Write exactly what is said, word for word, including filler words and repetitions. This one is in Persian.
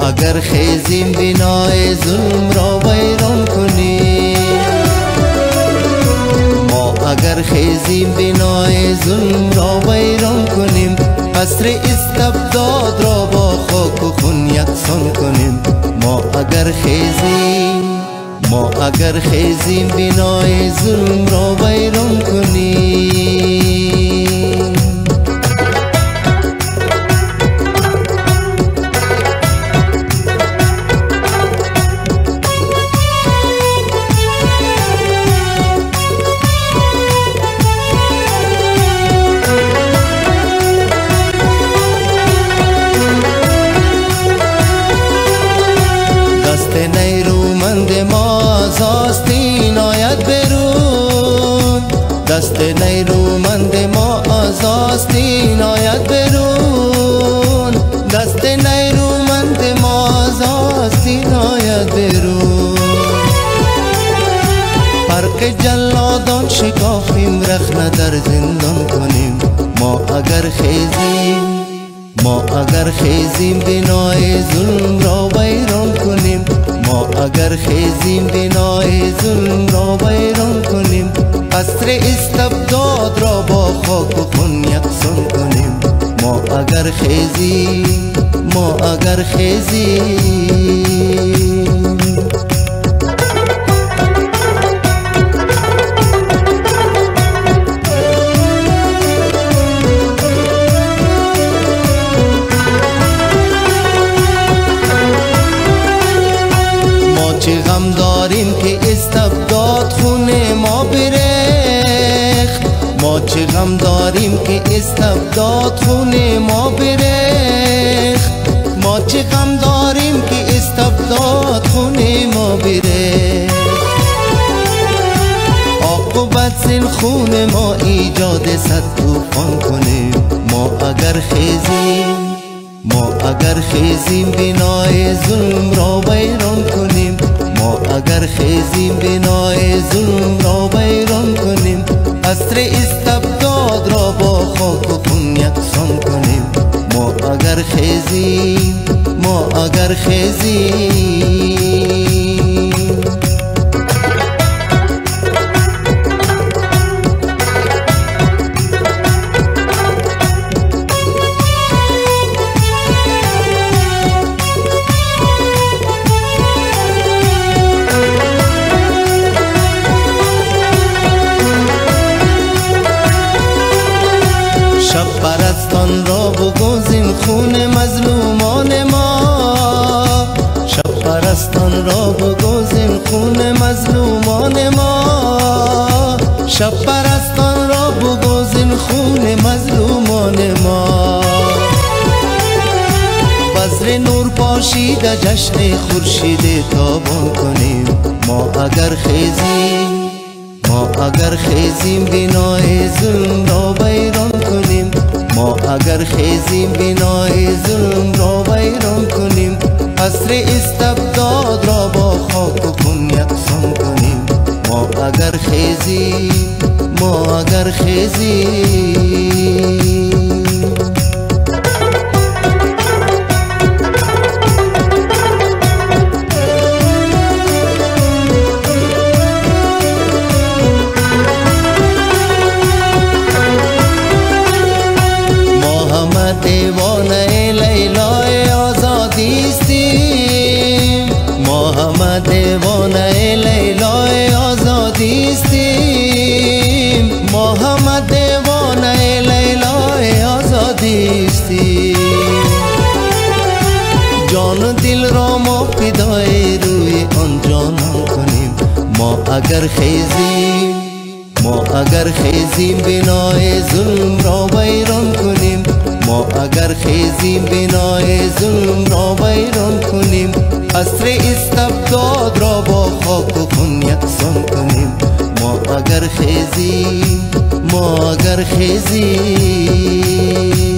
اگر خیزیم بنای ظلم را ویران کنیم، ما اگر خیزیم بنای ظلم را ویران کنیم، قصر استبداد را با خاک و خون یکسان کنیم. ما اگر خیزیم ما اگر خیزیم بنای ظلم را ویران کنیم. نیرومند ما از آستین آید برون، دست نیرومند ما از آستین آید برون، دست نیرومند ما از آستین آید برون. فرق جلادان شکافیم، رخنه در زندان کنیم. ما اگر خیزیم ما اگر خیزیم بنای ظلم را ویران کنیم، ما اگر خیزیم بنای ظلم را ویران کنیم، قصر استبداد را با خاک و خون یکسان کنیم. ما اگر خیزیم ما اگر خیزیم چه غم داریم که استبداد خون ما بریخت، ما چه غم داریم که استبداد خون ما بریخت، ما چه غم داریم که استبداد خون ما بریخت. عاقبت زین خون ما ایجاد صد طوفان کنیم. ما اگر خیزیم ما اگر خیزیم بنای ظلم را ویران کنیم، ما اگر خیزیم بنای ظلم را ویران کنیم، قصر استبداد را با خاک و خون یکسان کنیم. ما اگر خیزیم ما اگر خیزیم شب پرستان را بگوزیم خون مظلومان ما، شب پرستان را بگوزیم خون مظلومان ما، شب پرستان را بگوزیم خون مظلومان ما. بذر نور پاشیده جشن خورشید تابان کنیم. ما اگر خیزیم ما اگر خیزیم بنای ظلم را ویران کنیم، ما اگر خیزیم بنای ظلم را ویران کنیم، قصر استبداد را با خاک و خون یکسان کنیم. ما اگر خیزیم ما اگر خیزیم دیوانه لیلای آزادیستیم، ما همه دیوانه لیلای آزادیستیم، ما همه دیوانه لیلای آزادیستیم. جان و دل را ما فدای روی آن جانان کنیم. ما اگر خیزیم ما اگر خیزیم بنای ظلم را ویران کنیم، ما اگر خیزیم بنای ظلم را ویران کنیم، قصر استبداد را با خاک و خون یکسان کنیم. ما اگر خیزیم ما اگر خیزیم